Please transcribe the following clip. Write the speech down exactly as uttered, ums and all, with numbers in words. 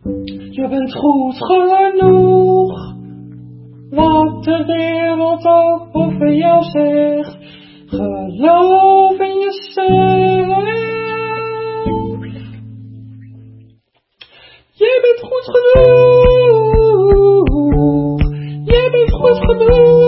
Je bent goed genoeg, wat de wereld ook over jou zegt. Geloof in jezelf. Jij bent goed genoeg. Jij bent goed genoeg.